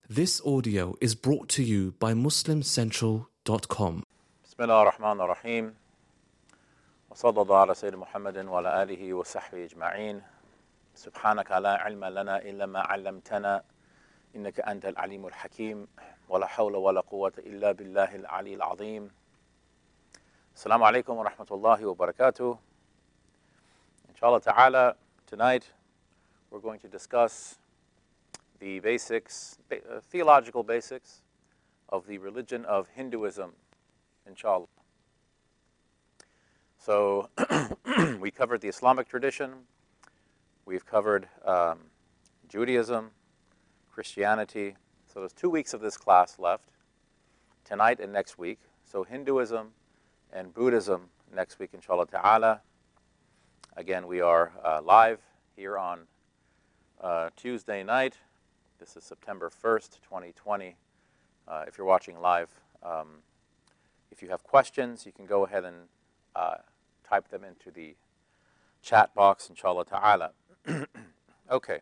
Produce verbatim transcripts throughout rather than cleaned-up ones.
This audio is brought to you by Muslim Central dot com. Bismillah ar-Rahman ar-Rahim. Wa sallallahu ala Sayyidina Muhammadin wa ala alihi wa sahbihi ajma'in. Subhanaka la ilma lana illa ma 'allamtana innaka anta al-alimul hakim. Wa la hawla wa la quwwata illa billahi al-ali al-azim. Assalamu alaikum wa rahmatullahi wa barakatuh. Inshallah ta'ala, tonight we're going to discuss the basics, uh, theological basics of the religion of Hinduism, inshallah. So we covered the Islamic tradition, we've covered um, Judaism, Christianity. So there's two weeks of this class left, tonight and next week. So Hinduism and Buddhism next week, inshallah ta'ala. Again, we are uh, live here on uh, Tuesday night. This is September first, twenty twenty. Uh, if you're watching live, um, if you have questions, you can go ahead and uh, type them into the chat box, inshallah ta'ala. Okay.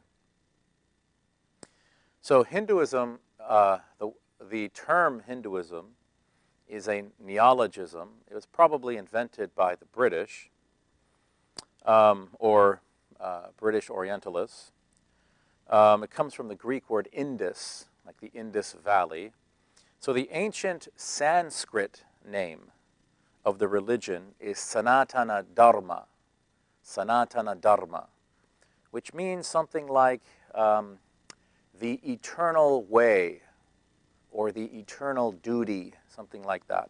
So Hinduism, uh, the, the term Hinduism is a neologism. It was probably invented by the British um, or uh, British Orientalists. Um, it comes from the Greek word Indus, like the Indus Valley. So the ancient Sanskrit name of the religion is Sanatana Dharma, Sanatana Dharma, which means something like um, the eternal way or the eternal duty, something like that.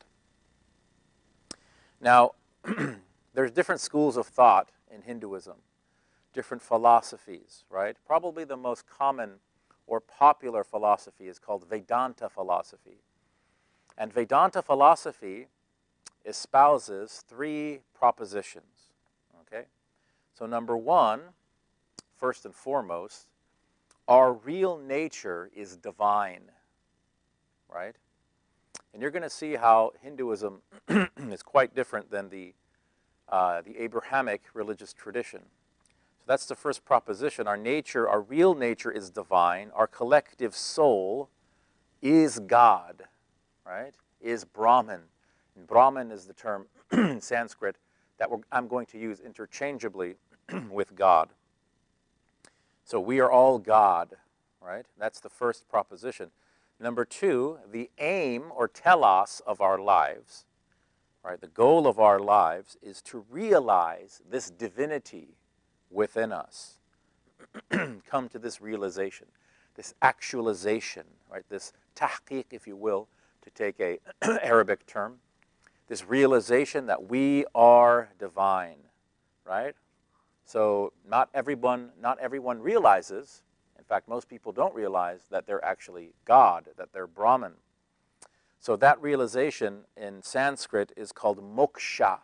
Now, there's different schools of thought in Hinduism. Different philosophies, right? Probably the most common or popular philosophy is called Vedanta philosophy. And Vedanta philosophy espouses three propositions, okay? So number one, first and foremost, our real nature is divine, right? And you're going to see how Hinduism is quite different than the, uh, the Abrahamic religious tradition. That's the first proposition. Our nature, our real nature is divine. Our collective soul is God, right? Is Brahman. And Brahman is the term in Sanskrit that we're, I'm going to use interchangeably with God. So we are all God, right? That's the first proposition. Number two, the aim or telos of our lives, right? The goal of our lives is to realize this divinity within us. Come to this realization, this actualization, right? This tahqiq, if you will, to take a Arabic term. This realization that we are divine, right? So not everyone, not everyone realizes, in fact, most people don't realize that they're actually God, that they're Brahman. So that realization in Sanskrit is called moksha.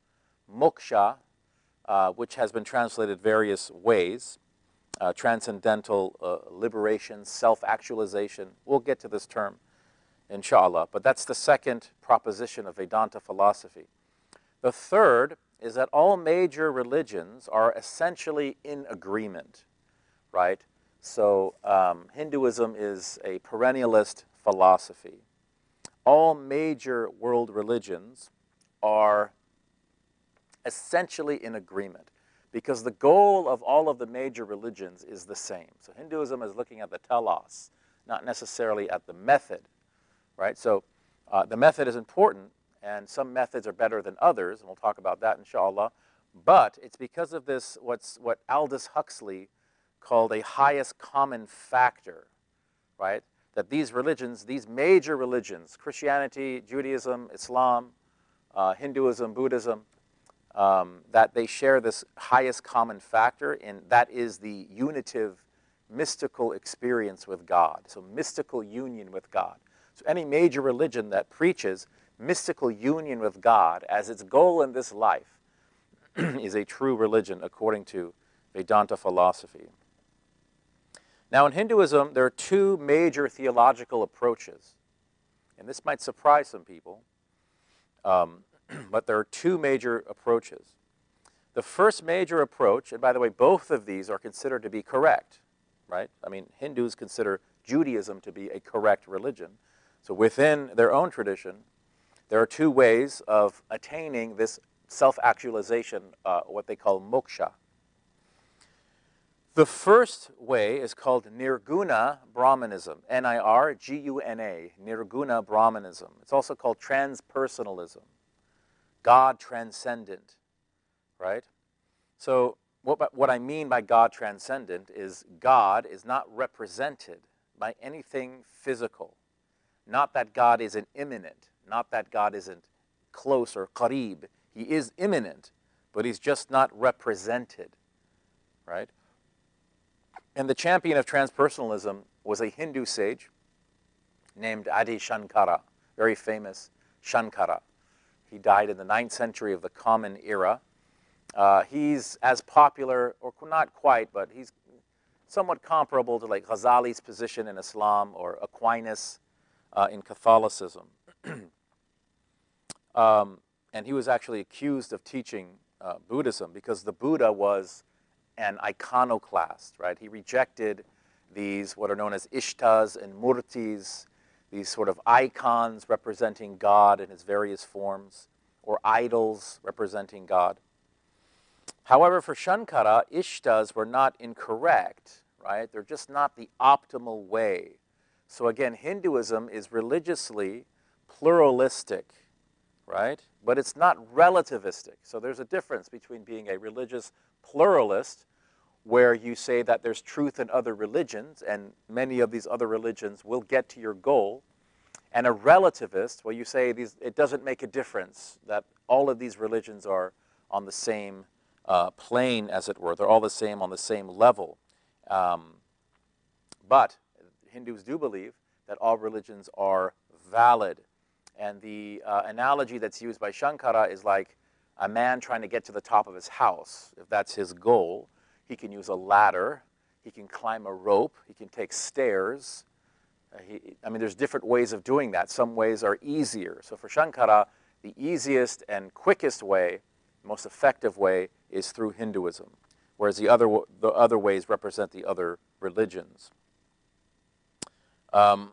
Moksha, Uh, which has been translated various ways, uh, transcendental uh, liberation, self-actualization. We'll get to this term, inshallah. But that's the second proposition of Vedanta philosophy. The third is that all major religions are essentially in agreement, right? So um, Hinduism is a perennialist philosophy. All major world religions are essentially in agreement, because the goal of all of the major religions is the same. So Hinduism is looking at the telos, not necessarily at the method, right? So uh, the method is important, and some methods are better than others, and we'll talk about that, inshallah. But it's because of this, what's what Aldous Huxley called a highest common factor, right? That these religions, these major religions, Christianity, Judaism, Islam, uh, Hinduism, Buddhism, Um, that they share this highest common factor, and that is the unitive, mystical experience with God. So mystical union with God. So any major religion that preaches mystical union with God as its goal in this life is a true religion according to Vedanta philosophy. Now in Hinduism, there are two major theological approaches. And this might surprise some people. Um, But there are two major approaches. The first major approach, and by the way, both of these are considered to be correct, right? I mean, Hindus consider Judaism to be a correct religion. So within their own tradition, there are two ways of attaining this self-actualization, uh, what they call moksha. The first way is called Nirguna Brahmanism, N I R G U N A, Nirguna Brahmanism. It's also called transpersonalism, God transcendent, right? So what, what I mean by God transcendent is God is not represented by anything physical. Not that God isn't immanent, not that God isn't close or qarib. He is immanent, but he's just not represented, right? And the champion of transpersonalism was a Hindu sage named Adi Shankara, very famous Shankara. He died in the ninth century of the Common Era. Uh, he's as popular, or not quite, but he's somewhat comparable to like Ghazali's position in Islam or Aquinas uh, in Catholicism. um, and he was actually accused of teaching uh, Buddhism because the Buddha was an iconoclast, right? He rejected these, what are known as ishtas and murtis, these sort of icons representing God in his various forms, or idols representing God. However, for Shankara, ishtas were not incorrect, right? They're just not the optimal way. So again, Hinduism is religiously pluralistic, right? But it's not relativistic. So there's a difference between being a religious pluralist, where you say that there's truth in other religions, and many of these other religions will get to your goal, and a relativist, where you say these, it doesn't make a difference, that all of these religions are on the same uh, plane, as it were. They're all the same on the same level. Um, but Hindus do believe that all religions are valid. And the uh, analogy that's used by Shankara is like a man trying to get to the top of his house. If that's his goal, he can use a ladder, he can climb a rope, he can take stairs. Uh, he, I mean, there's different ways of doing that. Some ways are easier. So for Shankara, the easiest and quickest way, most effective way, is through Hinduism, whereas the other, the other ways represent the other religions. Um,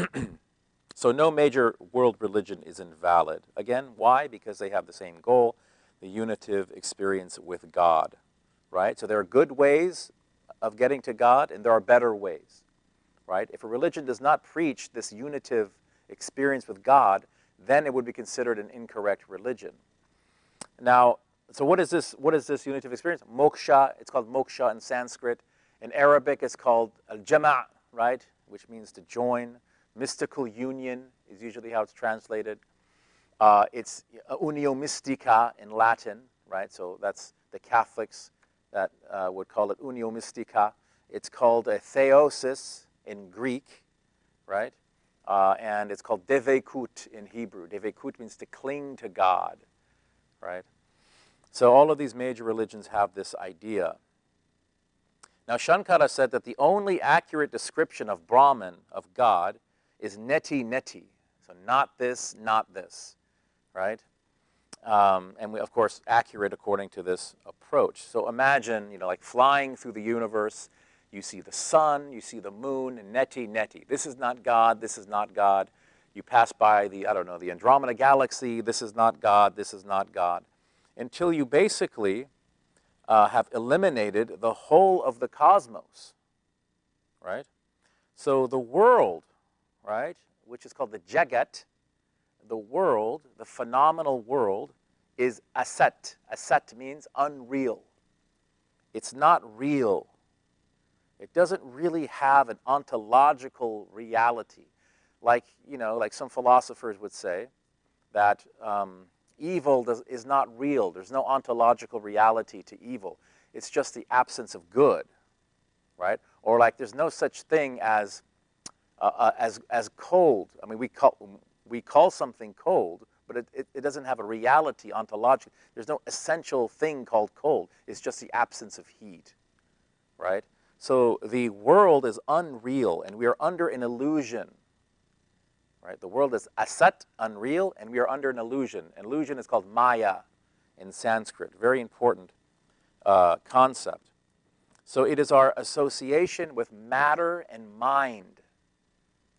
so no major world religion is invalid. Again, why? Because they have the same goal, the unitive experience with God. Right? So there are good ways of getting to God, and there are better ways, right? If a religion does not preach this unitive experience with God, then it would be considered an incorrect religion. Now, so what is this, what is this unitive experience? Moksha, it's called moksha in Sanskrit. In Arabic, it's called al-jama', right? Which means to join. Mystical union is usually how it's translated. Uh, it's unio mystica in Latin, right? So that's the Catholics that uh, would call it unio mystica. It's called a theosis in Greek, right? Uh, and it's called devekut in Hebrew. Devekut means to cling to God, right? So all of these major religions have this idea. Now Shankara said that the only accurate description of Brahman, of God, is neti neti. So not this, not this, right? Um, and we, of course, accurate according to this approach. So imagine, you know, like flying through the universe, you see the sun, you see the moon, neti, neti. This is not God, this is not God. You pass by the, I don't know, the Andromeda Galaxy, this is not God, this is not God. Until you basically uh, have eliminated the whole of the cosmos, right? So the world, right, which is called the Jagat, the world, the phenomenal world, is asat. Asat means unreal. It's not real. It doesn't really have an ontological reality. Like, you know, like some philosophers would say that um, evil does, is not real. There's no ontological reality to evil. It's just the absence of good, right? Or like there's no such thing as, uh, uh, as, as cold. I mean, we call... We call something cold, but it, it, it doesn't have a reality ontologically. There's no essential thing called cold. It's just the absence of heat, right? So the world is unreal, and we are under an illusion, right? The world is asat, unreal, and we are under an illusion. An illusion is called maya in Sanskrit. Very important uh, concept. So it is our association with matter and mind,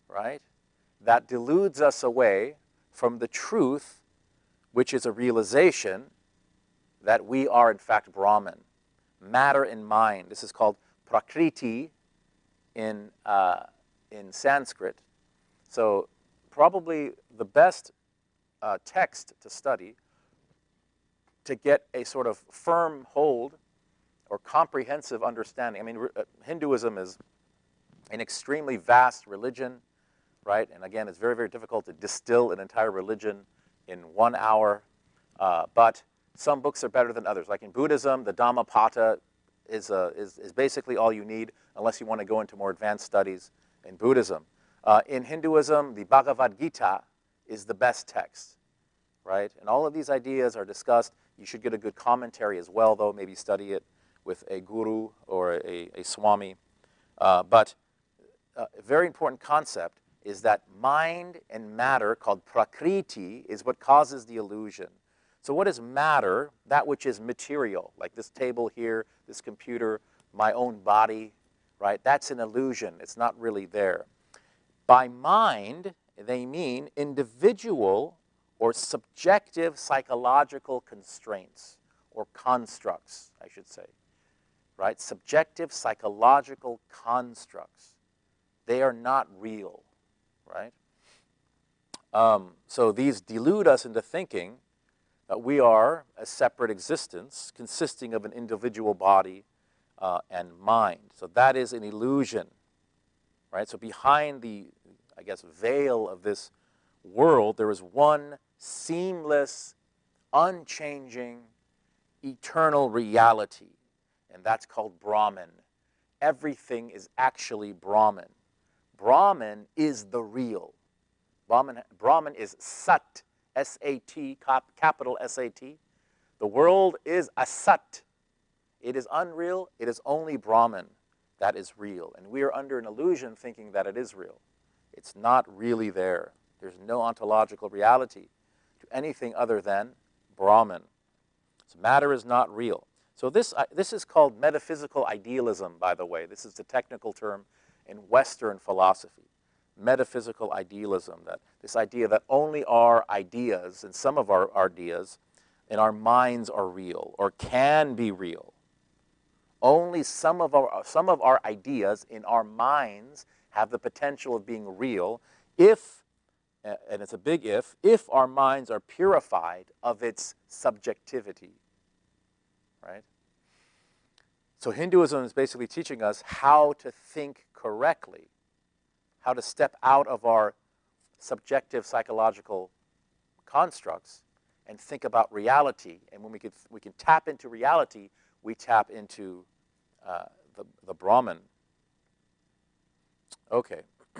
right, that deludes us away from the truth, which is a realization that we are, in fact, Brahman, matter and mind. This is called prakriti in, uh, in Sanskrit. So probably the best uh, text to study to get a sort of firm hold or comprehensive understanding. I mean, uh, Hinduism is an extremely vast religion, right? And again, it's very, very difficult to distill an entire religion in one hour. Uh, but some books are better than others. Like in Buddhism, the Dhammapada is, uh, is, is basically all you need, unless you want to go into more advanced studies in Buddhism. Uh, in Hinduism, the Bhagavad Gita is the best text, right? And all of these ideas are discussed. You should get a good commentary as well, though. Maybe study it with a guru or a, a swami. Uh, but a very important concept is that mind and matter, called prakriti, is what causes the illusion. So what is matter? That which is material, like this table here, this computer, my own body, right? That's an illusion. It's not really there. By mind, they mean individual or subjective psychological constraints, or constructs, I should say, right? Subjective psychological constructs. They are not real, right? Um, so these delude us into thinking that we are a separate existence consisting of an individual body uh, and mind. So that is an illusion, right? So behind the, I guess, veil of this world, there is one seamless, unchanging, eternal reality, and that's called Brahman. Everything is actually Brahman. Brahman is the real. Brahman, Brahman is Sat, S A T, capital S A T. The world is Asat. It is unreal. It is only Brahman that is real. And we are under an illusion thinking that it is real. It's not really there. There's no ontological reality to anything other than Brahman. So matter is not real. So this, uh, this is called metaphysical idealism, by the way. This is the technical term in Western philosophy. Metaphysical idealism, that this idea that only our ideas, and some of our ideas in our minds are real or can be real. Only some of our, some of our ideas in our minds have the potential of being real if, and it's a big if, if our minds are purified of its subjectivity, right? So Hinduism is basically teaching us how to think correctly, how to step out of our subjective psychological constructs and think about reality. And when we can, we can tap into reality, we tap into uh, the, the Brahman. Okay.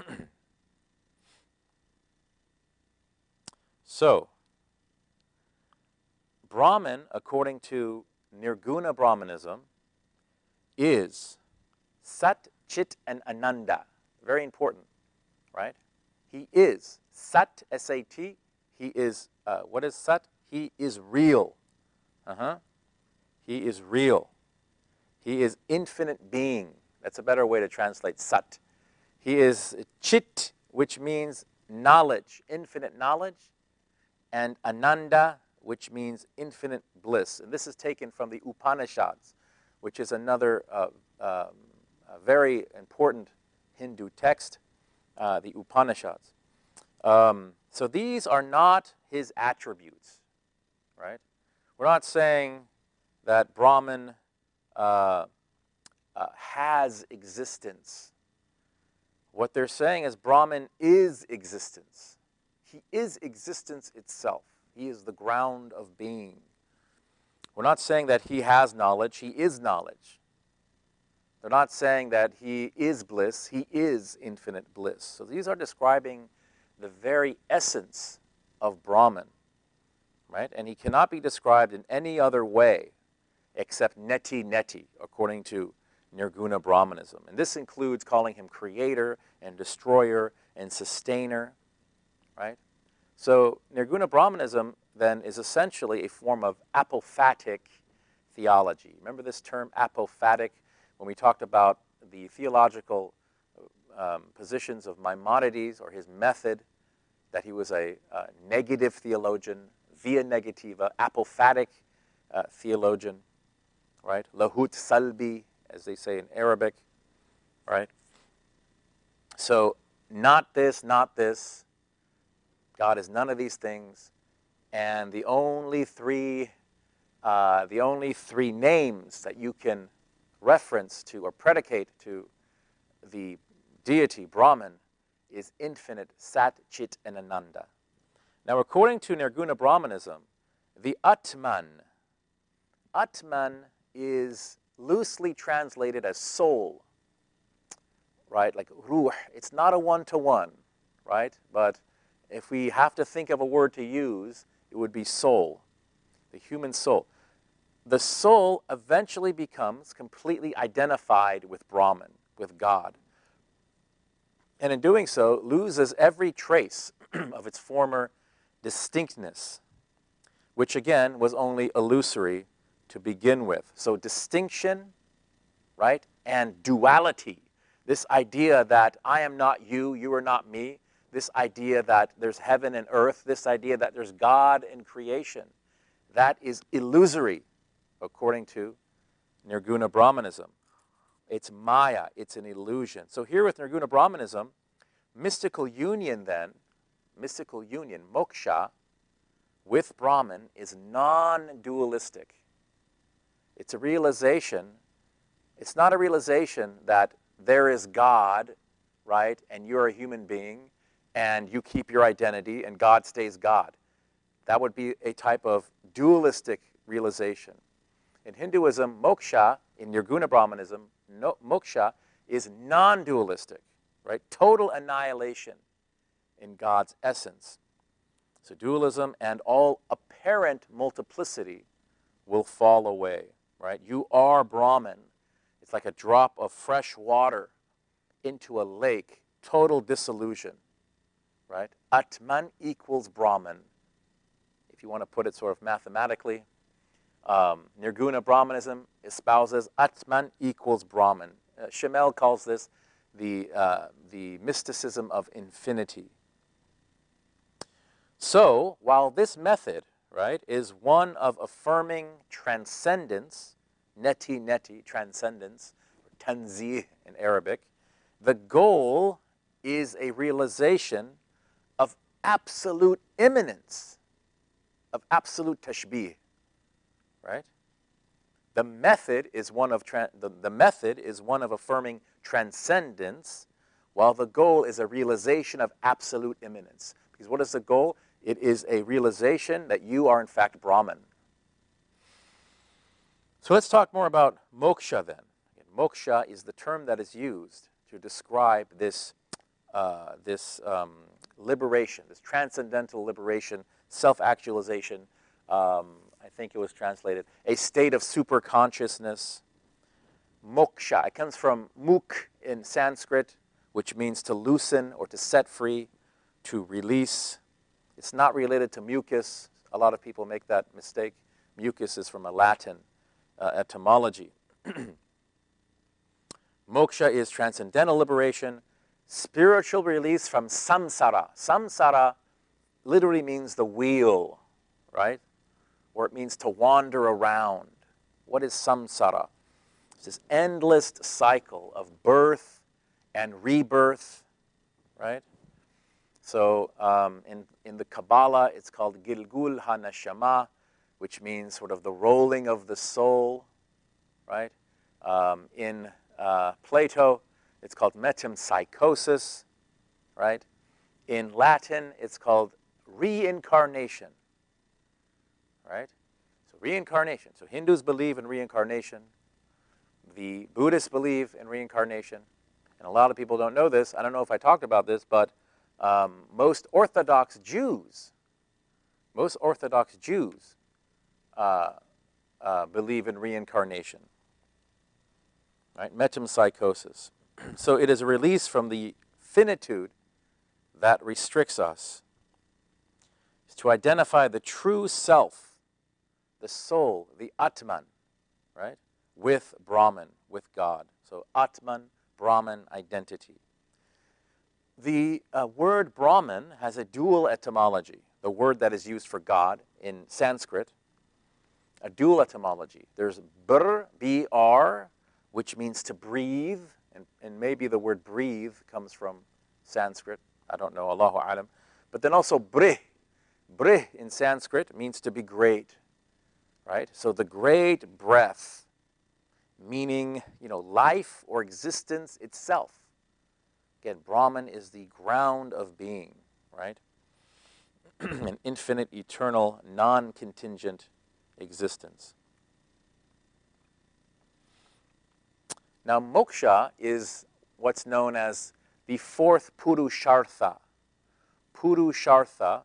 So, Brahman, according to Nirguna Brahmanism, is Sat, Chit, and Ananda. Very important, right? He is Sat, S A T. He is, uh, what is Sat? He is real. Uh-huh. He is real. He is infinite being. That's a better way to translate Sat. He is Chit, which means knowledge, infinite knowledge, and Ananda, which means infinite bliss. And this is taken from the Upanishads, which is another uh, um, a very important Hindu text, uh, the Upanishads. Um, so these are not his attributes, right? We're not saying that Brahman uh, uh, has existence. What they're saying is Brahman is existence. He is existence itself. He is the ground of being. We're not saying that he has knowledge. He is knowledge. They're not saying that he is bliss. He is infinite bliss. So these are describing the very essence of Brahman, right? And he cannot be described in any other way except neti neti, according to Nirguna Brahmanism. And this includes calling him creator and destroyer and sustainer, right? So Nirguna Brahmanism then is essentially a form of apophatic theology. Remember this term apophatic when we talked about the theological um, positions of Maimonides or his method, that he was a, a negative theologian, via negativa, apophatic uh, theologian, right? Lahut salbi, as they say in Arabic, right? So not this, not this. God is none of these things. And the only three, uh, the only three names that you can reference to or predicate to the deity, Brahman, is infinite, Sat, Chit, and Ananda. Now, according to Nirguna Brahmanism, the Atman, Atman is loosely translated as soul, right? Like ruh. It's not a one-to-one, right? But if we have to think of a word to use, it would be soul, the human soul. The soul eventually becomes completely identified with Brahman, with God. And in doing so, loses every trace of its former distinctness, which again was only illusory to begin with. So distinction, right, and duality, this idea that I am not you, you are not me, this idea that there's heaven and earth, this idea that there's God in creation, that is illusory, according to Nirguna Brahmanism. It's Maya, it's an illusion. So here with Nirguna Brahmanism, mystical union then, mystical union, moksha, with Brahman is non-dualistic. It's a realization, it's not a realization that there is God, right, and you're a human being, and you keep your identity, and God stays God. That would be a type of dualistic realization. In Hinduism, moksha, in Nirguna Brahmanism, no, moksha is non-dualistic, right? Total annihilation in God's essence. So dualism and all apparent multiplicity will fall away, right? You are Brahman. It's like a drop of fresh water into a lake, total dissolution, right? Atman equals Brahman. If you want to put it sort of mathematically, um, Nirguna Brahmanism espouses Atman equals Brahman. Uh, Schimmel calls this the, uh, the mysticism of infinity. So, while this method, right, is one of affirming transcendence, neti neti, transcendence, or tanzih in Arabic, the goal is a realization of absolute immanence, of absolute tashbih, right? The method is one of tra- the, the method is one of affirming transcendence, while the goal is a realization of absolute immanence. Because what is the goal? It is a realization that you are in fact Brahman. So let's talk more about moksha then. Moksha is the term that is used to describe this, uh, this um, liberation, this transcendental liberation, self-actualization. Um, I think it was translated, a state of super-consciousness. Moksha, it comes from muk in Sanskrit, which means to loosen or to set free, to release. It's not related to mucus. A lot of people make that mistake. Mucus is from a Latin uh, etymology. Moksha is transcendental liberation, spiritual release from samsara. Samsara literally means the wheel, right? Or it means to wander around. What is samsara? It's this endless cycle of birth and rebirth, right? So um, in, in the Kabbalah, it's called Gilgul HaNeshama, which means sort of the rolling of the soul, right? Um, in uh, Plato, it's called metempsychosis, right? In Latin, it's called reincarnation, right? So reincarnation. So Hindus believe in reincarnation. The Buddhists believe in reincarnation. And a lot of people don't know this. I don't know if I talked about this, but um, most Orthodox Jews, most Orthodox Jews uh, uh, believe in reincarnation, right? Metempsychosis. So it is a release from the finitude that restricts us. It's to identify the true self, the soul, the Atman, right? With Brahman, with God. So Atman, Brahman, identity. The uh, word Brahman has a dual etymology. The word that is used for God in Sanskrit, a dual etymology. There's br, B R, which means to breathe, and, and maybe the word breathe comes from Sanskrit. I don't know, Allahu alam. But then also brih. Brih in Sanskrit means to be great, right? So the great breath, meaning, you know, life or existence itself. Again, Brahman is the ground of being, right? An infinite, eternal, non-contingent existence. Now, moksha is what's known as the fourth purushartha. Purushartha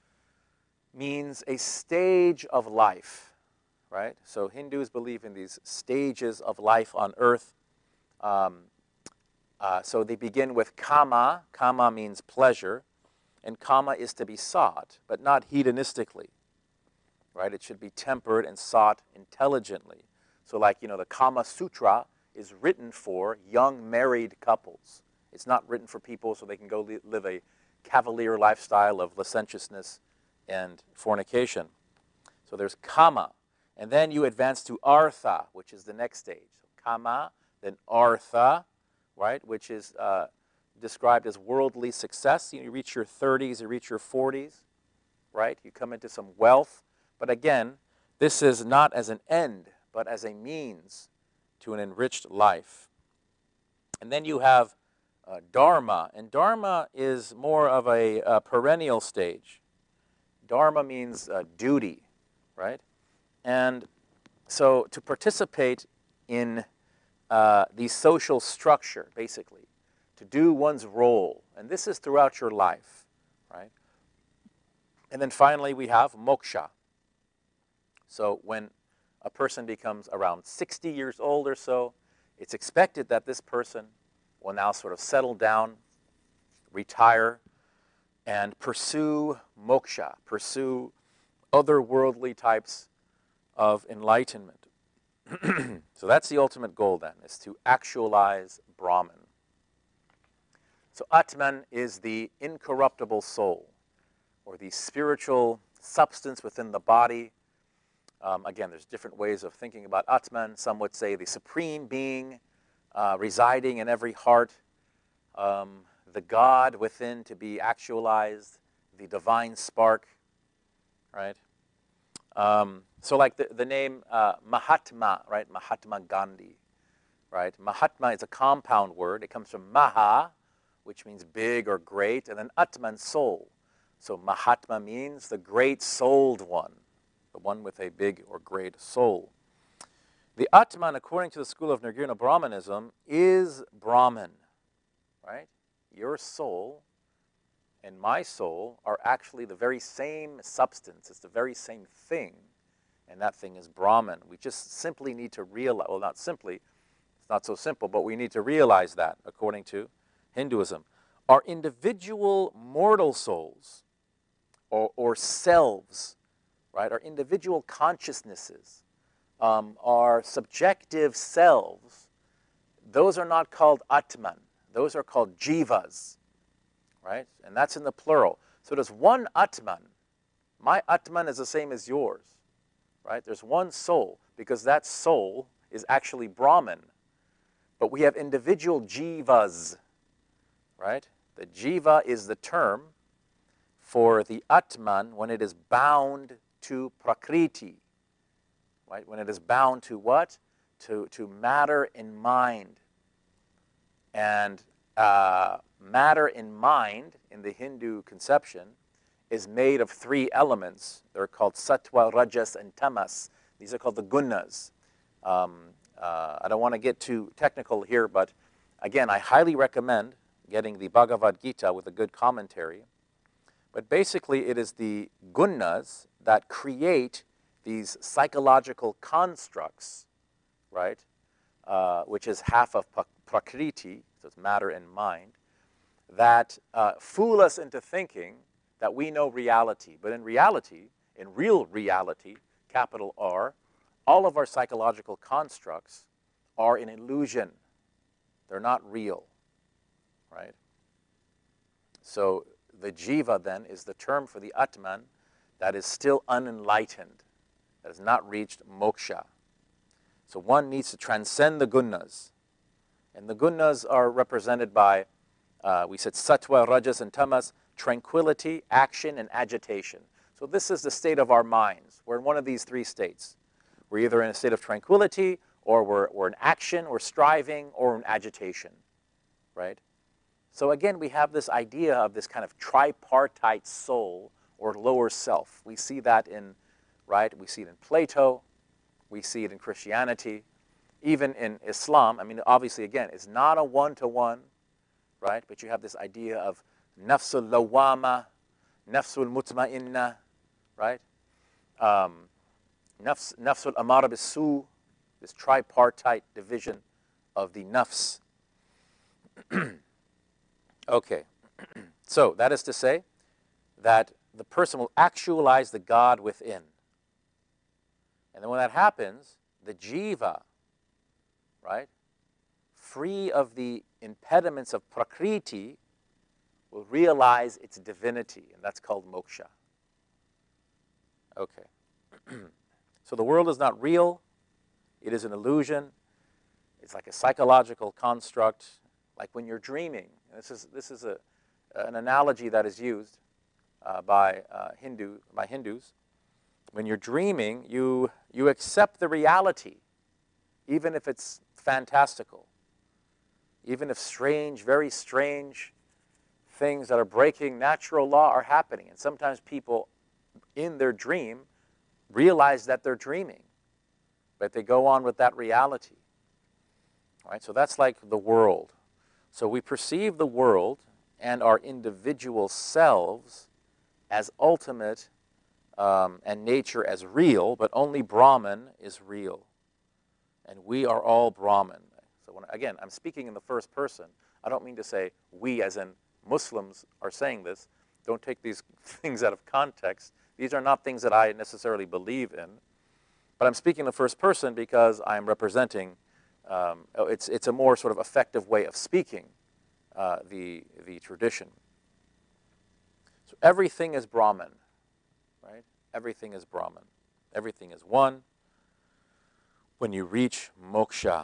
means a stage of life, right? So Hindus believe in these stages of life on earth. Um, uh, so they begin with kama. Kama means pleasure. And kama is to be sought, but not hedonistically, right? It should be tempered and sought intelligently. So like, you know, the Kama Sutra is written for young married couples. It's not written for people so they can go li live a cavalier lifestyle of licentiousness and fornication. So there's kama. And then you advance to artha, which is the next stage. So kama, then artha, right, which is uh, described as worldly success. You reach your thirties, you reach your forties, right? You come into some wealth. But again, this is not as an end, but as a means to an enriched life. And then you have uh, dharma. And dharma is more of a, a perennial stage. Dharma means uh, duty, right? And so to participate in uh, the social structure, basically, to do one's role, and this is throughout your life, right? And then finally we have moksha. So when a person becomes around sixty years old or so, it's expected that this person will now sort of settle down, retire, and pursue moksha, pursue otherworldly types of enlightenment. So that's the ultimate goal then, is to actualize Brahman. So Atman is the incorruptible soul, or the spiritual substance within the body. Um, again, there's different ways of thinking about Atman. Some would say the supreme being uh, residing in every heart, um, the God within to be actualized, the divine spark, right? Um, so like the, the name uh, Mahatma, right? Mahatma Gandhi, right? Mahatma is a compound word. It comes from Maha, which means big or great, and then Atman, soul. So Mahatma means the great-souled one, the one with a big or great soul. The Atman, according to the school of Nirguna Brahmanism, is Brahman, right? Your soul and my soul are actually the very same substance. It's the very same thing, and that thing is Brahman. We just simply need to realize, well, not simply, it's not so simple, but we need to realize that, according to Hinduism. Our individual mortal souls, or, or selves, right, our individual consciousnesses, um, our subjective selves, those are not called Atman. Those are called jivas, right? And that's in the plural. So there's one Atman. My Atman is the same as yours, right? There's one soul, because that soul is actually Brahman. But we have individual jivas, right? The jiva is the term for the Atman when it is bound to prakriti, right? When it is bound to what? To, to matter and mind. And uh, matter and mind, in the Hindu conception, is made of three elements. They're called sattva, rajas, and tamas. These are called the gunas. Um, uh, I don't want to get too technical here, but again, I highly recommend getting the Bhagavad Gita with a good commentary. But basically, it is the gunas that create these psychological constructs, right, uh, which is half of prakriti, so it's matter and mind, that uh, fool us into thinking that we know reality. But in reality, in real reality, capital R, all of our psychological constructs are an illusion. They're not real, right? So the jiva then is the term for the Atman that is still unenlightened, that has not reached moksha. So one needs to transcend the gunas. And the gunas are represented by, uh, we said sattva, rajas, and tamas, tranquility, action, and agitation. So this is the state of our minds. We're in one of these three states. We're either in a state of tranquility, or we're, we're in action, or striving, or in agitation, right? So again, we have this idea of this kind of tripartite soul, or lower self. We see that in, right, we see it in Plato, we see it in Christianity, even in Islam. I mean, obviously, again, it's not a one-to-one, right? But you have this idea of nafsul lawama, nafsul mutma'inna, right? Um, nafs, nafsul amara bisu, this tripartite division of the nafs. Okay, so that is to say that the person will actualize the God within. And then when that happens, the jiva, right, free of the impediments of prakriti, will realize its divinity, and that's called moksha. Okay. So the world is not real. It is an illusion. It's like a psychological construct, like when you're dreaming. This is, this is a, an analogy that is used uh, by, uh, Hindu, by Hindus. When you're dreaming, you, you accept the reality, even if it's fantastical, even if strange, very strange things that are breaking natural law are happening. And sometimes people in their dream realize that they're dreaming, but they go on with that reality. All right, so that's like the world. So we perceive the world and our individual selves as ultimate um, and nature as real, but only Brahman is real. And we are all Brahman. So when, again, I'm speaking in the first person. I don't mean to say we as in Muslims are saying this. Don't take these things out of context. These are not things that I necessarily believe in. But I'm speaking in the first person because I'm representing, um, it's, it's a more sort of effective way of speaking uh, the, the tradition. So everything is Brahman, right? Everything is Brahman. Everything is one. When you reach moksha.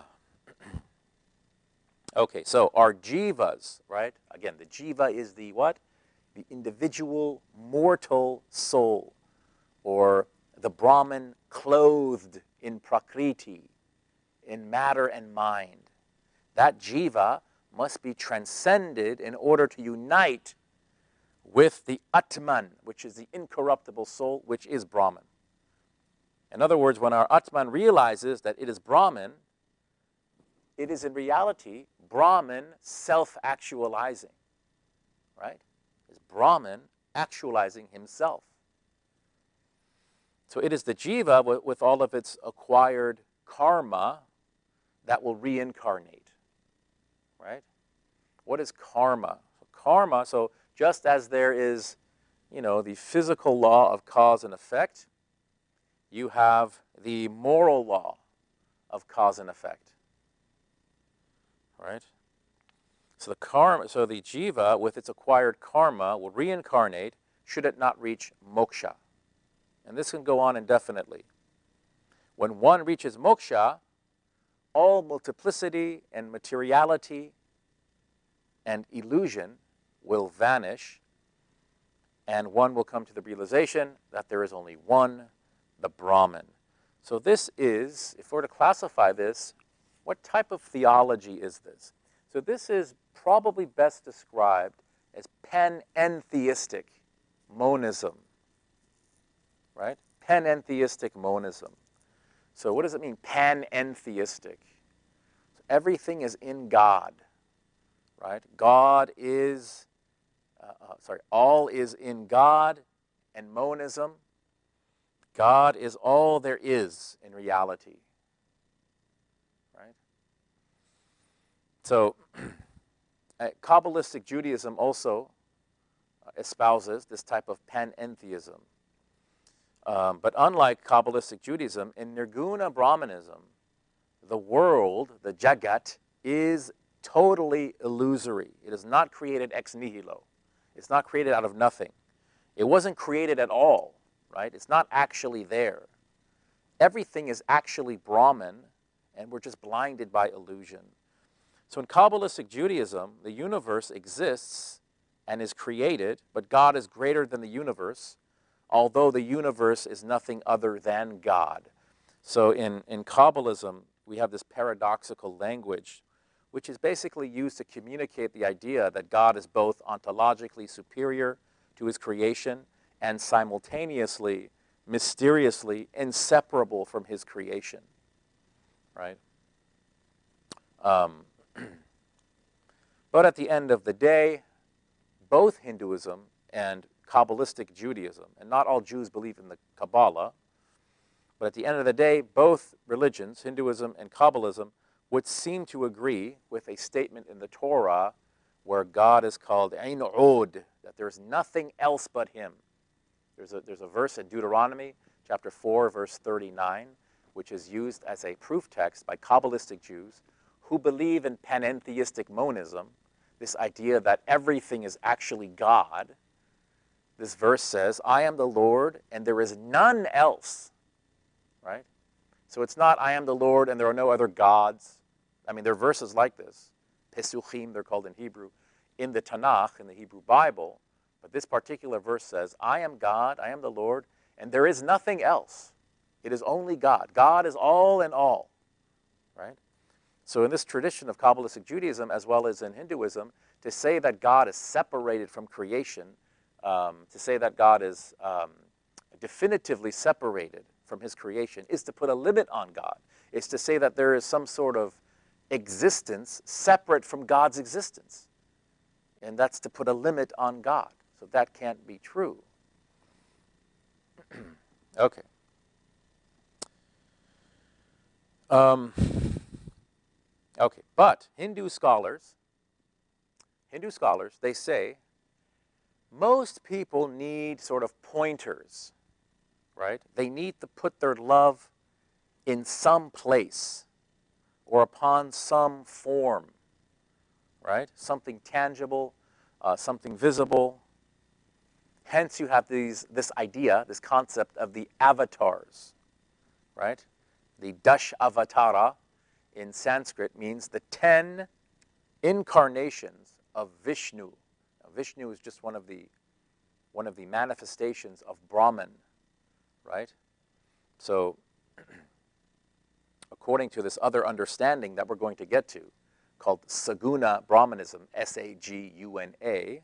Okay, so our jivas, right? Again, the jiva is the what? The individual mortal soul, or the Brahman clothed in prakriti, in matter and mind. That jiva must be transcended in order to unite with the Atman, which is the incorruptible soul, which is Brahman. In other words, when our Atman realizes that it is Brahman, it is in reality Brahman self-actualizing, right? It's Brahman actualizing himself. So it is the jiva with, with all of its acquired karma that will reincarnate, right? What is karma? Karma, so just as there is, you know, the physical law of cause and effect, you have the moral law of cause and effect, right? So the karma, so the jiva with its acquired karma will reincarnate should it not reach moksha. And this can go on indefinitely. When one reaches moksha, all multiplicity and materiality and illusion will vanish, and one will come to the realization that there is only one, the Brahman. So this is, if we're to classify this, what type of theology is this? So this is probably best described as panentheistic monism, right? Panentheistic monism. So what does it mean, panentheistic? So everything is in God, right? God is, uh, uh, sorry, all is in God, and monism, God is all there is in reality, right? So uh, Kabbalistic Judaism also uh, espouses this type of panentheism. Um, but unlike Kabbalistic Judaism, in Nirguna Brahmanism, the world, the jagat, is totally illusory. It is not created ex nihilo. It's not created out of nothing. It wasn't created at all, right? It's not actually there. Everything is actually Brahman, and we're just blinded by illusion. So in Kabbalistic Judaism, the universe exists and is created, but God is greater than the universe, although the universe is nothing other than God. So in, in Kabbalism, we have this paradoxical language, which is basically used to communicate the idea that God is both ontologically superior to his creation and simultaneously, mysteriously inseparable from his creation, right? Um, but at the end of the day, both Hinduism and Kabbalistic Judaism, and not all Jews believe in the Kabbalah, but at the end of the day, both religions, Hinduism and Kabbalism, would seem to agree with a statement in the Torah where God is called Ein Od, that there's nothing else but him. There's a, there's a verse in Deuteronomy chapter four, verse thirty-nine, which is used as a proof text by Kabbalistic Jews who believe in panentheistic monism, this idea that everything is actually God. This verse says, I am the Lord and there is none else, right? So it's not, I am the Lord and there are no other gods. I mean, there are verses like this. Pesuchim, they're called in Hebrew, in the Tanakh, in the Hebrew Bible. But this particular verse says, I am God, I am the Lord, and there is nothing else. It is only God. God is all in all, right? So in this tradition of Kabbalistic Judaism, as well as in Hinduism, to say that God is separated from creation, um, to say that God is um, definitively separated from his creation, is to put a limit on God. It's to say that there is some sort of existence separate from God's existence. And that's to put a limit on God. So that can't be true. Okay. Um, okay, but Hindu scholars, Hindu scholars, they say most people need sort of pointers, right? They need to put their love in some place or upon some form, right? Something tangible, uh, something visible. Hence you have these, this idea, this concept of the avatars, right? The Dash Avatara in Sanskrit means the ten incarnations of Vishnu. Now, Vishnu is just one of the, one of the manifestations of Brahman, right? So according to this other understanding that we're going to get to, called Saguna Brahmanism, S A G U N A,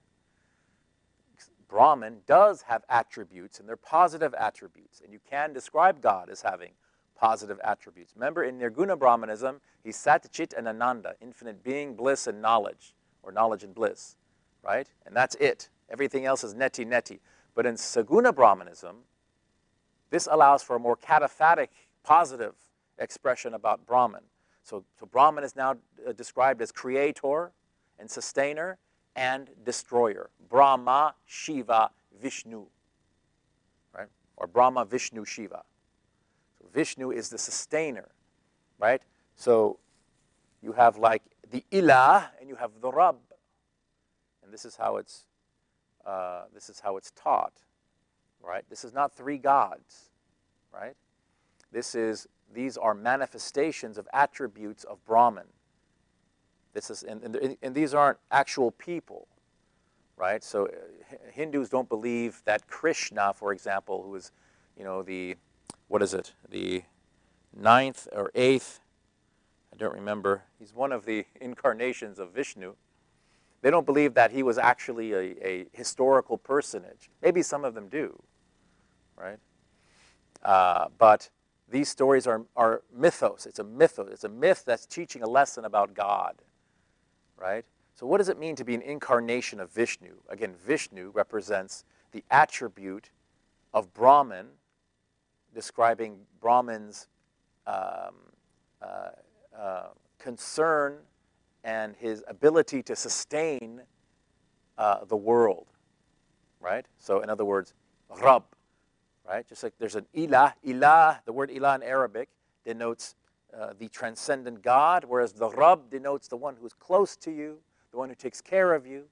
Brahman does have attributes, and they're positive attributes, and you can describe God as having positive attributes. Remember, in Nirguna Brahmanism, he's Sat Chit and Ananda, infinite being, bliss, and knowledge, or knowledge and bliss, right? And that's it. Everything else is neti neti. But in Saguna Brahmanism, this allows for a more cataphatic, positive expression about Brahman. So, so Brahman is now uh, described as creator and sustainer and destroyer. Brahma, Shiva, Vishnu, right? Or Brahma, Vishnu, Shiva. So Vishnu is the sustainer, right? So you have like the Ilah and you have the Rabb, and this is how it's uh, this is how it's taught, right? This is not three gods, right? This is these are manifestations of attributes of Brahman. This is, and, and, and these aren't actual people, right? So uh, Hindus don't believe that Krishna, for example, who is, you know, the, what is it, the ninth or eighth, I don't remember, he's one of the incarnations of Vishnu. They don't believe that he was actually a, a historical personage. Maybe some of them do, right? Uh, but these stories are, are mythos. It's a mythos. It's a myth that's teaching a lesson about God, right? So what does it mean to be an incarnation of Vishnu? Again, Vishnu represents the attribute of Brahman, describing Brahman's um, uh, uh, concern and his ability to sustain uh, the world, right? So in other words, Rabb, right? Just like there's an Ilah. Ilah, the word Ilah in Arabic denotes uh, the transcendent God, whereas the Rabb denotes the one who's close to you, the one who takes care of you,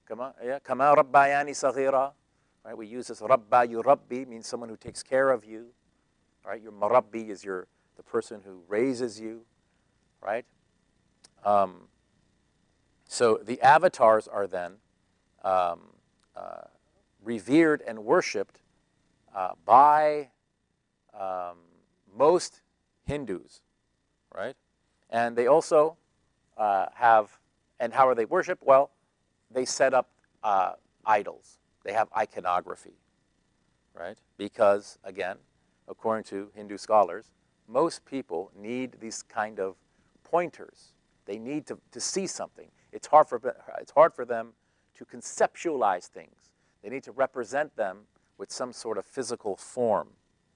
Kama, yeah, kama rabbayani saghira. Right? We use this rabba yurabbi, means someone who takes care of you. Right? Your marabbi is your the person who raises you. Right? Um, so the avatars are then um, uh, revered and worshipped uh, by um, most Hindus, right? And they also uh, have, and how are they worshipped? Well, they set up uh, idols. They have iconography, right? Because, again, according to Hindu scholars, most people need these kind of pointers. They need to, to see something. It's hard for, it's hard for them to conceptualize things. They need to represent them with some sort of physical form.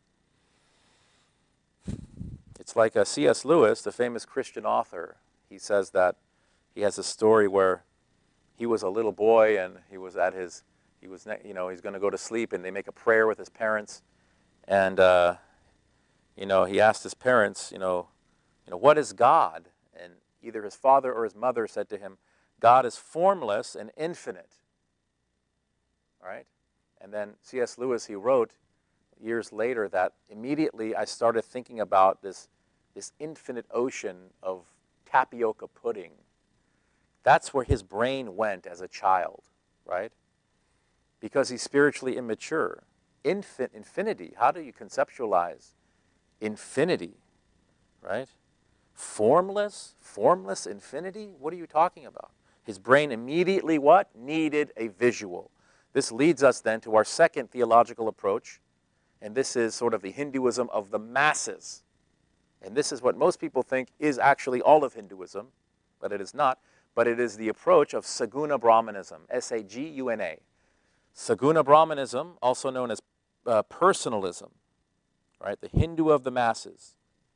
It's like a C S Lewis, the famous Christian author. He says that he has a story where he was a little boy and he was at his, he was, you know, he's going to go to sleep and they make a prayer with his parents. And, uh, you know, he asked his parents, you know, you know, what is God? And either his father or his mother said to him, God is formless and infinite. All right? And then C S Lewis, he wrote years later that immediately I started thinking about this, this infinite ocean of tapioca pudding. That's where his brain went as a child, right? Because he's spiritually immature. Infin- infinity, how do you conceptualize infinity, right? Formless, formless infinity? What are you talking about? His brain immediately what? Needed a visual. This leads us then to our second theological approach, and this is sort of the Hinduism of the masses. And this is what most people think is actually all of Hinduism, but it is not. But it is the approach of Saguna Brahmanism, S A G U N A. Saguna Brahmanism, also known as uh, personalism, right? The Hindu of the masses.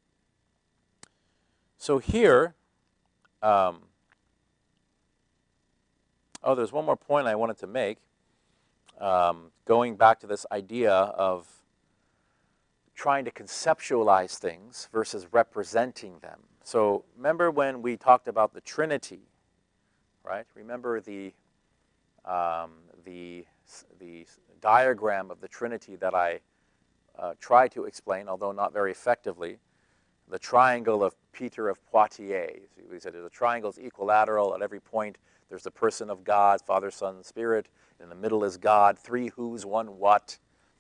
So here, um, oh, there's one more point I wanted to make. Um, going back to this idea of trying to conceptualize things versus representing them. So remember when we talked about the Trinity, right? Remember the, um, the, the diagram of the Trinity that I uh, tried to explain, although not very effectively. The triangle of Peter of Poitiers. We said the triangle is equilateral. At every point, there's the person of God, Father, Son, and Spirit. In the middle is God. Three who's, one what.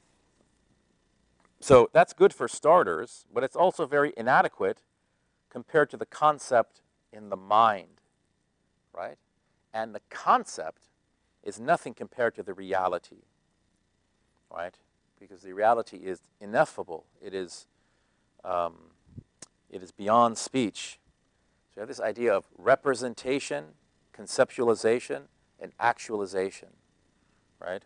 So that's good for starters, but it's also very inadequate compared to the concept in the mind, right? And the concept is nothing compared to the reality, right? Because the reality is ineffable. It is, um, it is beyond speech. So you have this idea of representation, conceptualization, and actualization, right?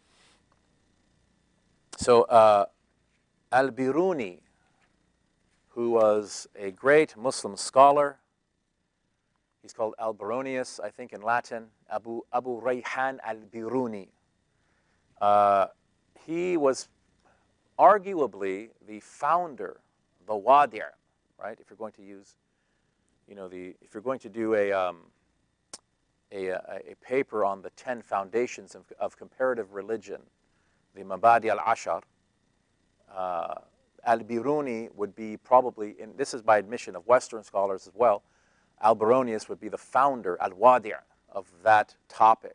So uh, Al-Biruni, who was a great Muslim scholar, he's called Alberonius, I think in Latin, Abu, Abu Rayhan al-Biruni. Uh, he was arguably the founder, the Wadi', right? If you're going to use, you know, the, if you're going to do a, um, a, a, a paper on the ten foundations of, of comparative religion, the Mabadi al-Ashar, uh, Al-Biruni would be probably, and this is by admission of Western scholars as well, Alberonius would be the founder, al-Wadi' of that topic.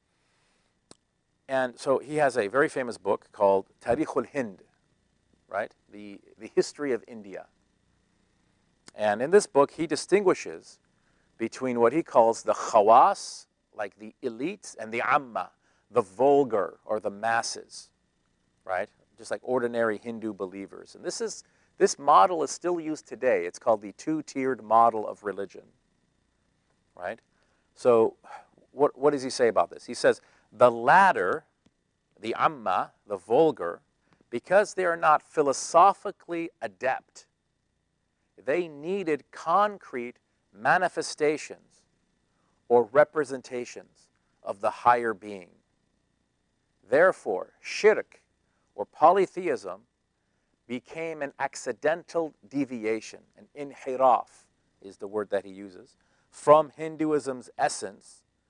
And so he has a very famous book called Tarikh al-Hind, right? The, the history of India. And in this book, he distinguishes between what he calls the khawas, like the elites, and the amma, the vulgar or the masses, right? Just like ordinary Hindu believers. And this is this model is still used today. It's called the two-tiered model of religion, right? So what, what does he say about this? He says, the latter, the amma, the vulgar, because they are not philosophically adept, they needed concrete manifestations or representations of the higher being. Therefore, shirk, or polytheism, became an accidental deviation, an inhiraf is the word that he uses, from Hinduism's essence,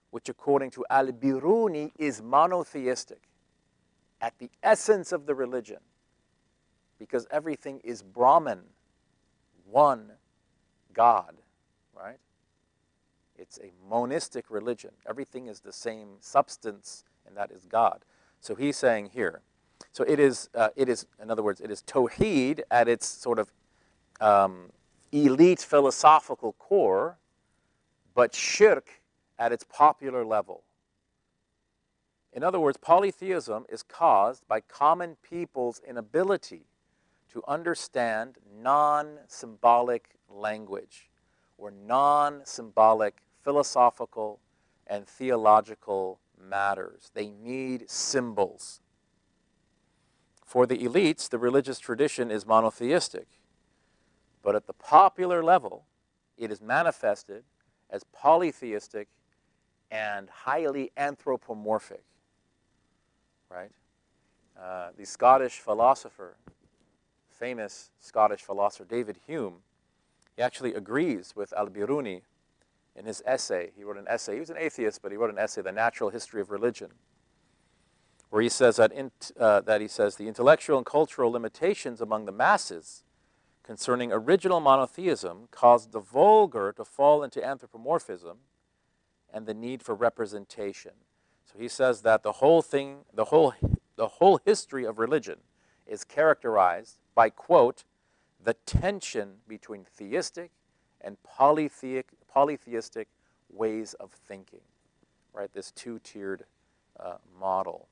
which according to Al-Biruni is monotheistic at the essence of the religion, because everything is Brahman, one God, right? It's a monistic religion. Everything is the same substance, and that is God. So he's saying here, so it is, uh, it is, in other words, it is Tawheed at its sort of um, elite philosophical core, but shirk at its popular level. In other words, polytheism is caused by common people's inability to understand non-symbolic language or non-symbolic philosophical and theological matters. They need symbols. For the elites, the religious tradition is monotheistic, but at the popular level, it is manifested as polytheistic and highly anthropomorphic, right? Uh, the Scottish philosopher, famous Scottish philosopher David Hume, he actually agrees with Al-Biruni in his essay. He wrote an essay. He was an atheist, but he wrote an essay, The Natural History of Religion, where he says that, in, uh, that he says the intellectual and cultural limitations among the masses concerning original monotheism caused the vulgar to fall into anthropomorphism and the need for representation. So he says that the whole thing, the whole, the whole history of religion is characterized by, quote, the tension between theistic and polytheic, polytheistic ways of thinking, right? This two-tiered uh, model.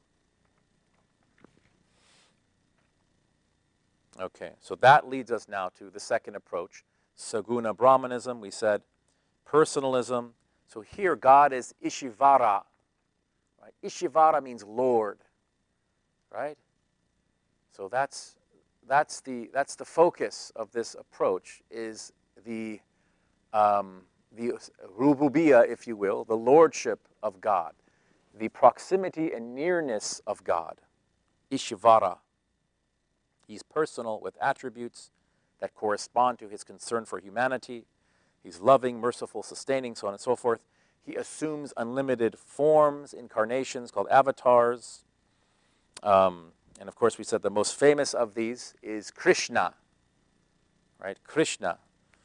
Okay, so that leads us now to the second approach, Saguna Brahmanism. We said personalism. So here God is Ishivara, right? Ishivara means Lord, right? So that's that's the that's the focus of this approach, is the um, the rububiyya, if you will, the lordship of God, the proximity and nearness of God, Ishivara. He's personal with attributes that correspond to his concern for humanity. He's loving, merciful, sustaining, so on and so forth. He assumes unlimited forms, incarnations called avatars. Um, and of course, we said the most famous of these is Krishna, right? Krishna,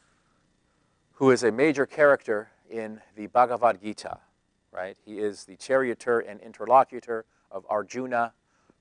who is a major character in the Bhagavad Gita, right? He is the charioteer and interlocutor of Arjuna,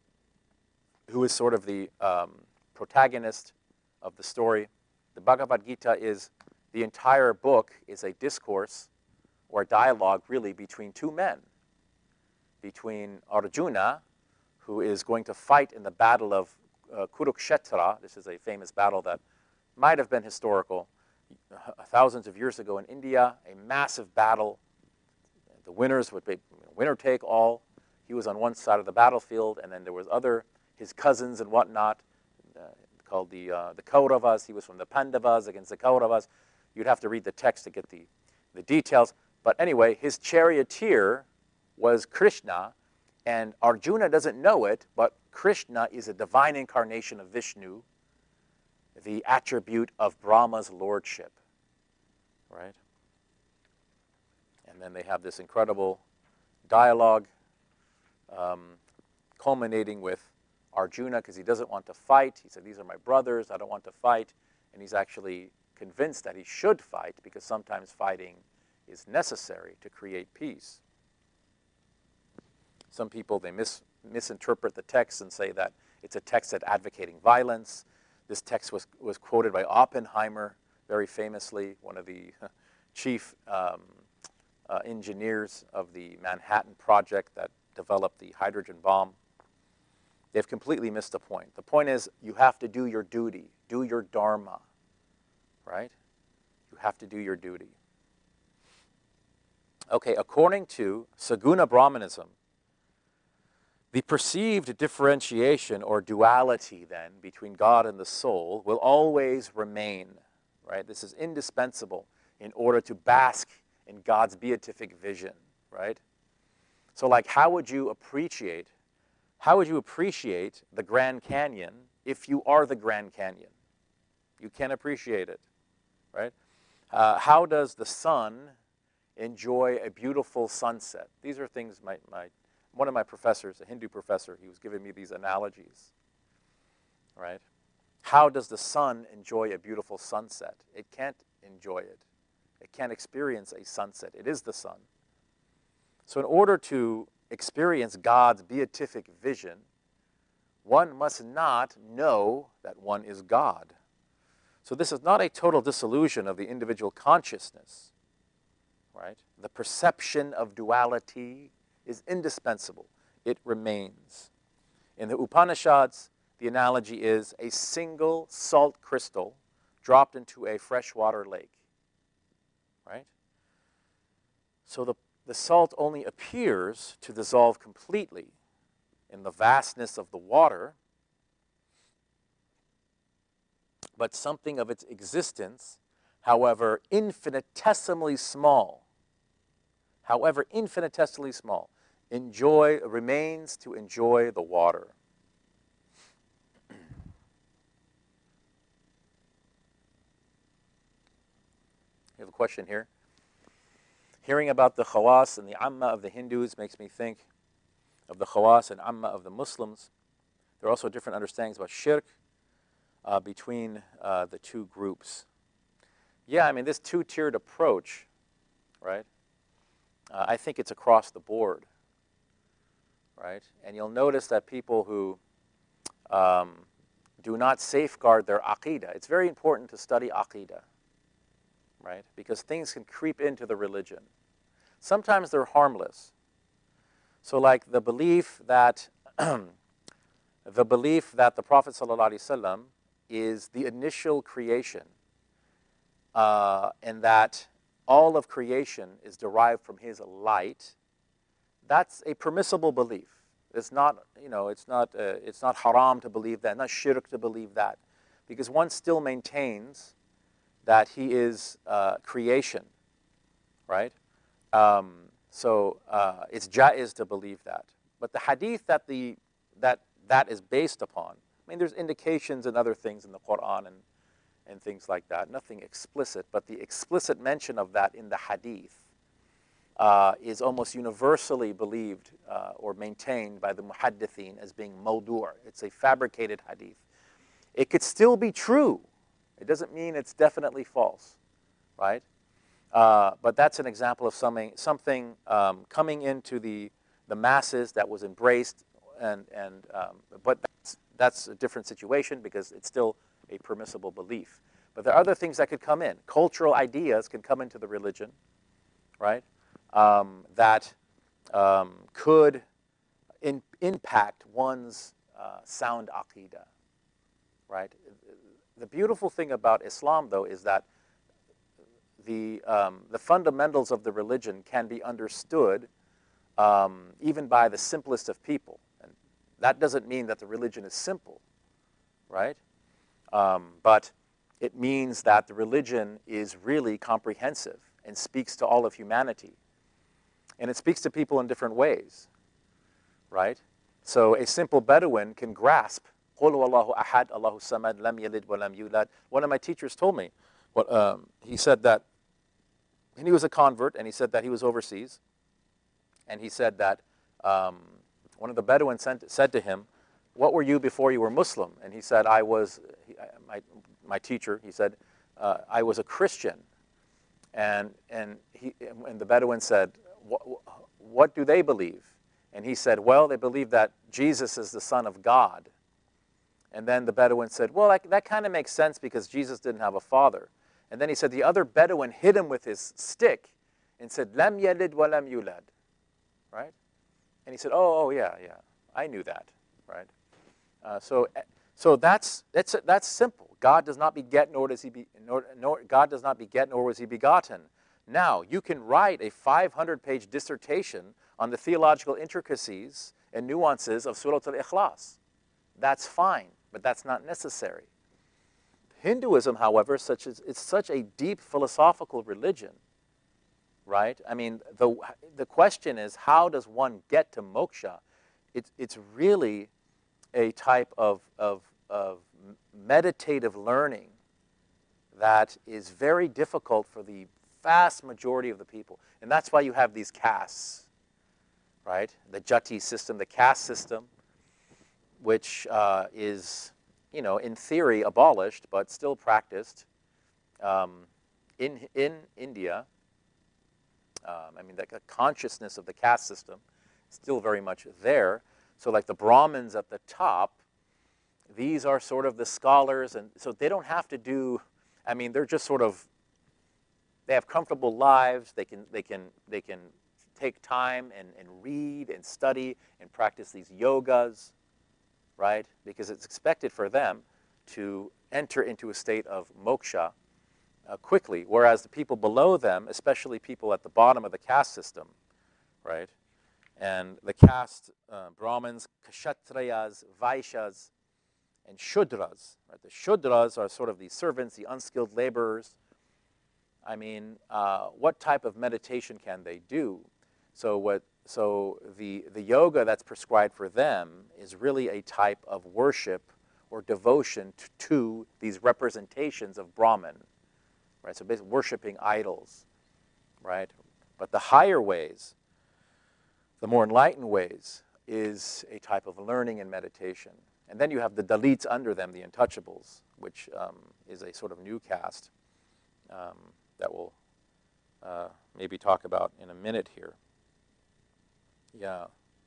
who is sort of the um, protagonist of the story. The Bhagavad Gita is, the entire book is a discourse or a dialogue really between two men, between Arjuna, who is going to fight in the battle of uh, Kurukshetra. This is a famous battle that might have been historical, uh, thousands of years ago in India, a massive battle. The winners would be winner take all. He was on one side of the battlefield, and then there was other, his cousins and whatnot, uh, called the, uh, the Kauravas. He was from the Pandavas against the Kauravas. You'd have to read the text to get the, the details. But anyway, his charioteer was Krishna, and Arjuna doesn't know it, but Krishna is a divine incarnation of Vishnu, the attribute of Brahma's lordship, right? And then they have this incredible dialogue um, culminating with Arjuna, because he doesn't want to fight. He said, these are my brothers, I don't want to fight. And he's actually convinced that he should fight, because sometimes fighting is necessary to create peace. Some people, they mis misinterpret the text and say that it's a text that's advocating violence. This text was, was quoted by Oppenheimer, very famously, one of the chief um, uh, engineers of the Manhattan Project that developed the hydrogen bomb. They've completely missed the point. The point is, you have to do your duty, do your dharma, right? You have to do your duty. Okay, according to Saguna Brahmanism, the perceived differentiation or duality then between God and the soul will always remain, right? This is indispensable in order to bask in God's beatific vision, right? So like, how would you appreciate How would you appreciate the Grand Canyon if you are the Grand Canyon? You can't appreciate it, right? Uh, how does the sun enjoy a beautiful sunset. These are things my, my one of my professors, a Hindu professor, he was giving me these analogies, right? How does the sun enjoy a beautiful sunset? It can't enjoy it. It can't experience a sunset. It is the sun. So in order to experience God's beatific vision, one must not know that one is God. So this is not a total dissolution of the individual consciousness, right? The perception of duality is indispensable. It remains. In the Upanishads, the analogy is a single salt crystal dropped into a freshwater lake, right? So the, the salt only appears to dissolve completely in the vastness of the water, but something of its existence, however infinitesimally small, however infinitesimally small, enjoy remains to enjoy the water. You have a question here. Hearing about the khawas and the amma of the Hindus makes me think of the khawas and amma of the Muslims. There are also different understandings about shirk uh, between uh, the two groups. Yeah, I mean, this two-tiered approach, right, uh, I think it's across the board, right? And you'll notice that people who um, do not safeguard their aqeedah, it's very important to study aqeedah, right? Because things can creep into the religion. Sometimes they're harmless. So like the belief that the belief that the Prophet ﷺ is the initial creation, uh, and that all of creation is derived from his light, that's a permissible belief. It's not, you know, it's not, uh, it's not haram to believe that, not shirk to believe that, because one still maintains that he is uh, creation, right? Um, so uh, it's jaiz to believe that. But the hadith that the that that is based upon, I mean, there's indications and other things in the Quran and and things like that. Nothing explicit, but the explicit mention of that in the hadith uh, is almost universally believed uh, or maintained by the muhaddithin as being mawdu'. It's a fabricated hadith. It could still be true. It doesn't mean it's definitely false, right? Uh, but that's an example of something, something um, coming into the, the masses that was embraced, and, and, um, but that's, that's a different situation because it's still a permissible belief. But there are other things that could come in. Cultural ideas can come into the religion, right, um, that um, could in, impact one's uh, sound aqeedah, right? The beautiful thing about Islam, though, is that the, um, the fundamentals of the religion can be understood um, even by the simplest of people. And that doesn't mean that the religion is simple, right? Um, but it means that the religion is really comprehensive and speaks to all of humanity. And it speaks to people in different ways, right? So a simple Bedouin can grasp Qul huwallahu ahad, Allahu samad, lam yalid wa lam yulad. One of my teachers told me, what, um, he said that, and he was a convert, and he said that he was overseas, and he said that um, one of the Bedouins sent, said to him, what were you before you were Muslim? And he said, I was, he, my, my teacher, he said, uh, I was a Christian. And, and, he, and the Bedouin said, what, what do they believe? And he said, well, they believe that Jesus is the Son of God. And then the Bedouin said, well, that, that kind of makes sense because Jesus didn't have a father. And then he said the other Bedouin hit him with his stick and said, lam yalid wa lam yulad, right? And he said, oh, oh, yeah, yeah, I knew that, right? Uh, so, so that's, that's, that's simple. God does not beget, nor does he be, nor, nor, God does not beget, nor was he begotten. Now, you can write a five hundred page dissertation on the theological intricacies and nuances of Surah Al-Ikhlas. That's fine, but that's not necessary. Hinduism, however, such as, it's such a deep philosophical religion, right? I mean, the, the question is, how does one get to moksha? It's, it's really a type of, of, of meditative learning that is very difficult for the vast majority of the people. And that's why you have these castes, right? The jati system, the caste system, which uh, is, you know, in theory abolished, but still practiced um, in, in India. Um, I mean, the consciousness of the caste system is still very much there. So like the Brahmins at the top, these are sort of the scholars, and so they don't have to do, I mean, they're just sort of, they have comfortable lives, they can, they can, they can take time and, and read and study and practice these yogas, right? Because it's expected for them to enter into a state of moksha uh, quickly, whereas the people below them, especially people at the bottom of the caste system, right? And the caste, uh, Brahmins, Kshatriyas, Vaishyas, and Shudras. Right? The Shudras are sort of the servants, the unskilled laborers. I mean, uh, what type of meditation can they do? So what? So the, the yoga that's prescribed for them is really a type of worship or devotion to, to these representations of Brahman. Right? So basically worshiping idols. Right? But the higher ways, the more enlightened ways, is a type of learning and meditation. And then you have the Dalits under them, the untouchables, which um, is a sort of new caste um, that we'll uh, maybe talk about in a minute here. Yeah.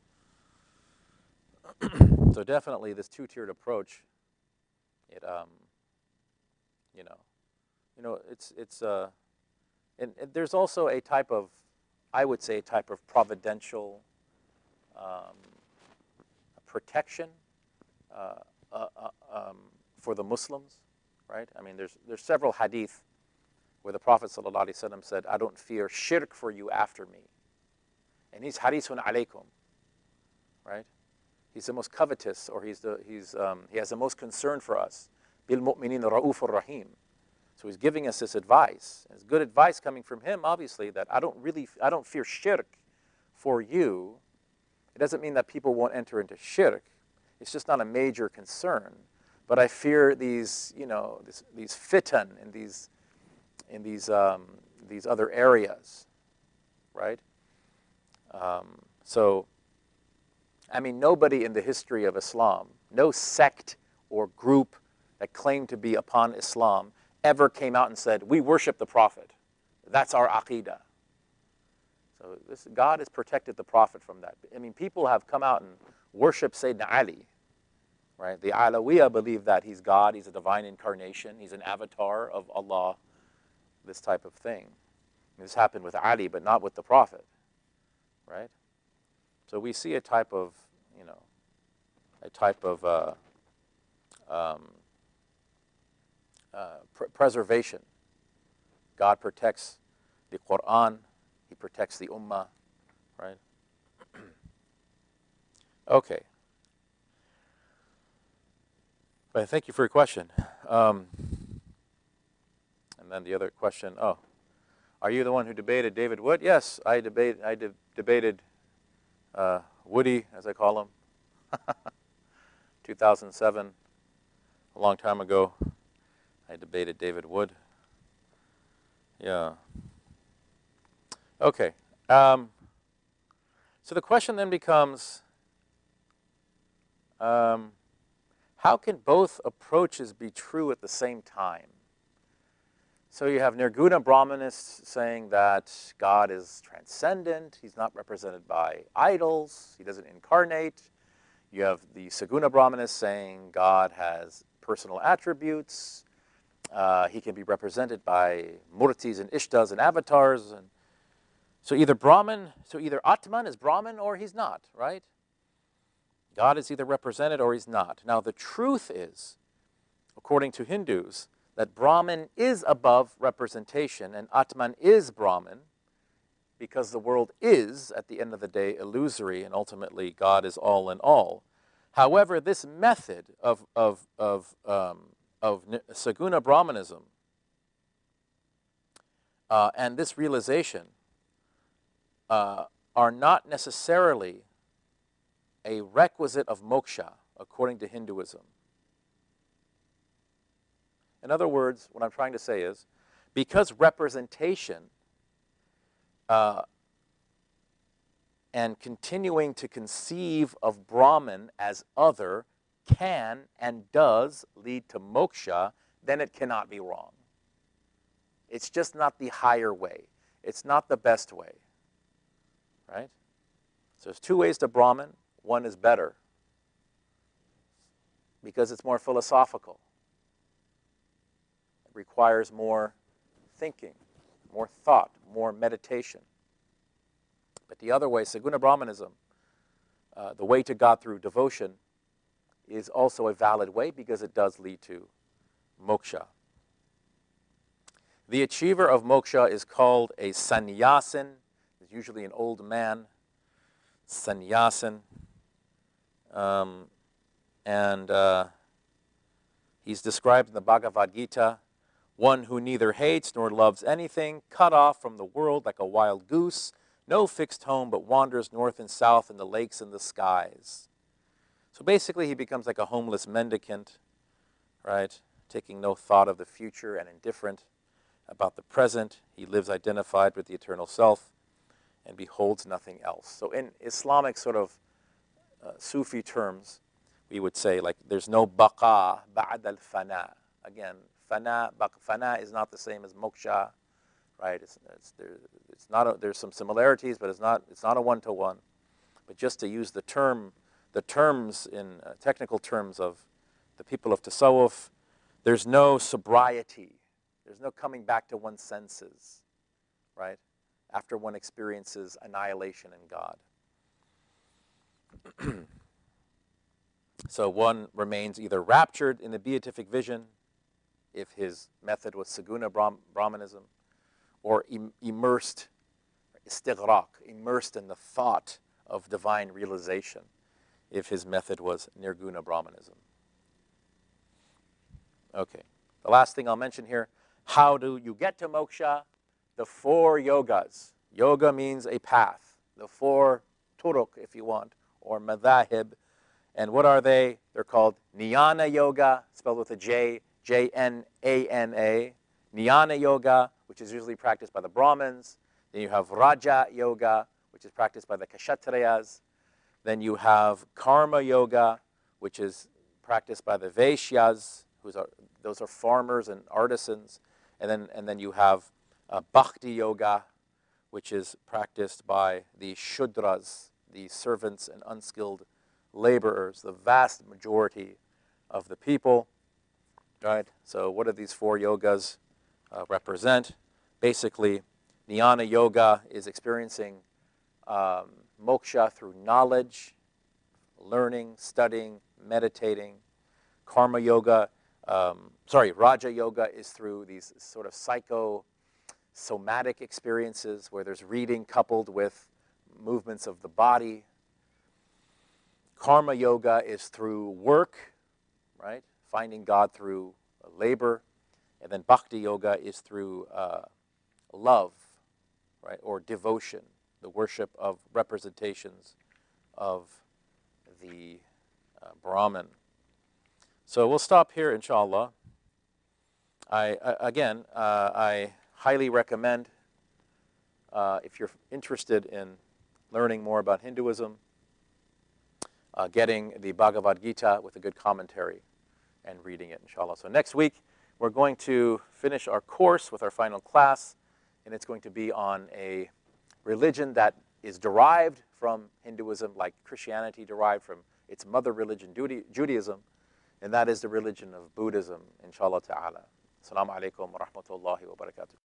So definitely this two-tiered approach, it, um, you know, you know, it's, it's, uh, and, and there's also a type of, I would say, a type of providential um, protection uh, uh, uh, um, for the Muslims, right? I mean, there's, there's several hadith where the Prophet ﷺ said, I don't fear shirk for you after me. And he's harisun alaykum, right? He's the most covetous, or he's the, he's, um, he has the most concern for us. Bil mu'minin ra'ufur rahim. So he's giving us this advice. And it's good advice coming from him, obviously, that I don't really, I don't fear shirk for you. It doesn't mean that people won't enter into shirk. It's just not a major concern. But I fear these, you know, this, these fitan in these, in these, um, these other areas, right? Um, so, I mean, nobody in the history of Islam, no sect or group that claimed to be upon Islam ever came out and said, we worship the Prophet. That's our aqidah. So this, God has protected the Prophet from that. I mean, people have come out and worshiped Sayyidina Ali, right? The Alawiyah believe that he's God, he's a divine incarnation, he's an avatar of Allah, this type of thing. This happened with Ali, but not with the Prophet, right? So we see a type of, you know, a type of uh, um, uh, pr preservation. God protects the Quran, he protects the Ummah, right? Okay. But thank you for your question. Um, and then the other question, oh, are you the one who debated David Wood? Yes, I, debate, I de debated uh, Woody, as I call him, two thousand seven, a long time ago. I debated David Wood. Yeah. Okay. Um, so the question then becomes, um, how can both approaches be true at the same time? So you have Nirguna Brahmanists saying that God is transcendent, he's not represented by idols, he doesn't incarnate. You have the Saguna Brahmanists saying God has personal attributes, uh, he can be represented by murtis and ishtas and avatars. And so either Brahman, so either Atman is Brahman or he's not, right? God is either represented or he's not. Now the truth is, according to Hindus, that Brahman is above representation and Atman is Brahman because the world is, at the end of the day, illusory and ultimately God is all in all. However, this method of, of, of, um, of Saguna Brahmanism uh, and this realization uh, are not necessarily a requisite of moksha according to Hinduism. In other words, what I'm trying to say is, because representation uh, and continuing to conceive of Brahman as other can and does lead to moksha, then it cannot be wrong. It's just not the higher way. It's not the best way, right? So there's two ways to Brahman. One is better because it's more philosophical. It requires more thinking, more thought, more meditation. But the other way, Saguna Brahmanism, uh, the way to God through devotion, is also a valid way because it does lead to moksha. The achiever of moksha is called a sannyasin. It's usually an old man, sannyasin. Um, and uh, he's described in the Bhagavad Gita, one who neither hates nor loves anything, cut off from the world like a wild goose, no fixed home but wanders north and south in the lakes and the skies. So basically he becomes like a homeless mendicant, right? Taking no thought of the future and indifferent about the present. He lives identified with the eternal self and beholds nothing else. So in Islamic sort of uh, Sufi terms, we would say like there's no baqa ba'd al-fana. Again, fana, fana is not the same as moksha, right? It's, it's, there, it's not a, there's some similarities, but it's not, it's not a one-to-one. But just to use the term, the terms in uh, technical terms of the people of Tasawwuf, there's no sobriety. There's no coming back to one's senses, right? After one experiences annihilation in God. So one remains either raptured in the beatific vision, if his method was Saguna Brahm Brahmanism, or im immersed, istighraq, immersed in the thought of divine realization, if his method was Nirguna Brahmanism. Okay, the last thing I'll mention here, how do you get to moksha? The four yogas. Yoga means a path. The four turuk, if you want, or madhahib. And what are they? They're called Jnana Yoga, spelled with a J, J N A N A. Jnana Yoga, which is usually practiced by the Brahmins. Then you have Raja Yoga, which is practiced by the Kshatriyas. Then you have Karma Yoga, which is practiced by the Vaishyas, who's are, those are farmers and artisans. And then, and then you have uh, Bhakti Yoga, which is practiced by the Shudras, the servants and unskilled laborers, the vast majority of the people. Right? So what do these four yogas uh, represent? Basically, Jnana Yoga is experiencing um, moksha through knowledge, learning, studying, meditating. Karma Yoga, um, sorry, Raja Yoga is through these sort of psychosomatic experiences where there's reading coupled with movements of the body. Karma Yoga is through work, right? Finding God through labor. And then Bhakti Yoga is through uh, love, right? Or devotion, the worship of representations of the uh, Brahman. So we'll stop here, inshallah. I, uh, again, uh, I highly recommend, uh, if you're interested in learning more about Hinduism, uh, getting the Bhagavad Gita with a good commentary and reading it, inshallah. So next week, we're going to finish our course with our final class, and it's going to be on a religion that is derived from Hinduism, like Christianity derived from its mother religion, Judaism, and that is the religion of Buddhism, inshallah ta'ala. Assalamu alaikum wa rahmatullahi wa barakatuh.